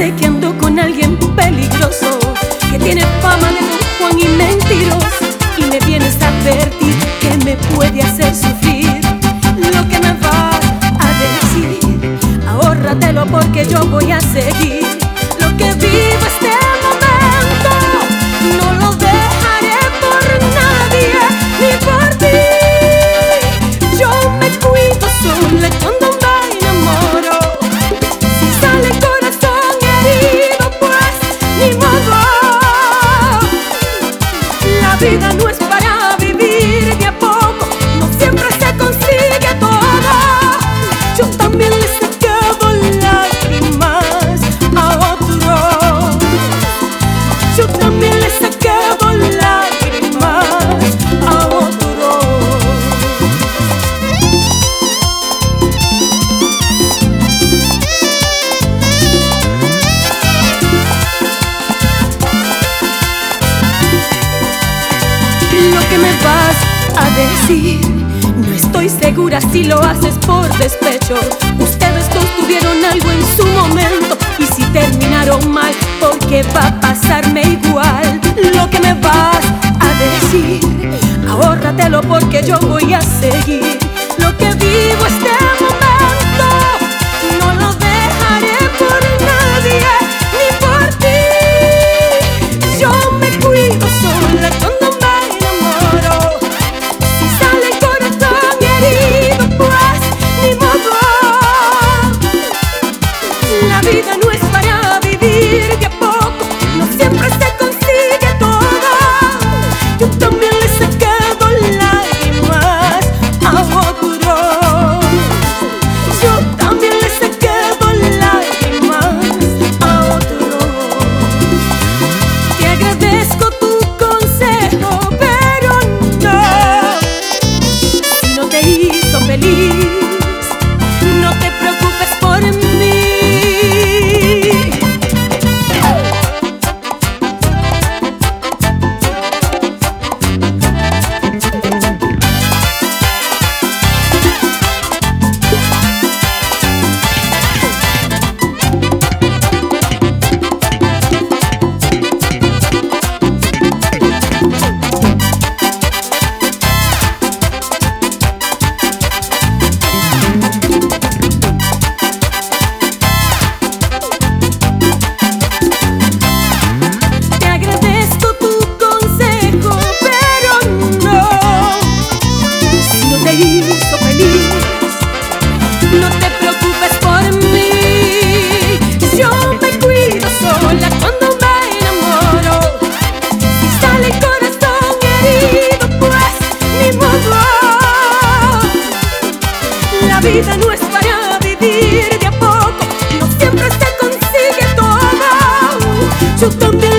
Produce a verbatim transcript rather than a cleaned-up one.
sé que ando con alguien peligroso, que tiene fama de don Juan y mentiroso, y me vienes a advertir que me puede hacer sufrir. Lo que me vas a decir, ahórratelo porque yo voy a seguir. Lo que vivo este momento no lo dejaré por nadie ni por ti. Yo me cuido sola cuando me enamoro. Si sale el corazón herido, pues ni modo. La vida no es para vivir de a poco, no siempre se consigue todo. Yo también le sacaba lágrimas a otro. Yo también le sacaba lágrimas a otro. Lo que me vas a decir, no estoy segura si lo haces por despecho. Ustedes dos tuvieron algo en su momento, y si terminaron mal, porque va a pasarme igual. Lo que me vas a decir, ahórratelo porque yo voy a seguir. Lo que vivo este momento no lo dejaré por nadie ni por ti. Yo me cuido sola cuando me enamoro. Si sale el corazón herido, pues ni modo. La vida no es para vivir de a poco, no siempre se consigue todo. Yo también le he sacado lágrimas a otro. Yo también le he sacado lágrimas a otro. Te agradezco tu consejo, pero no. Si no te hizo feliz, no te preocupes por mí. Te agradezco tu consejo, pero no. Si no te hizo feliz, no te preocupes por mí. Yo me cuido sola cuando me enamoro. Si sale el corazón herido, pues ni modo. La vida no es para vivir de a poco, no siempre se consigue todo. Yo también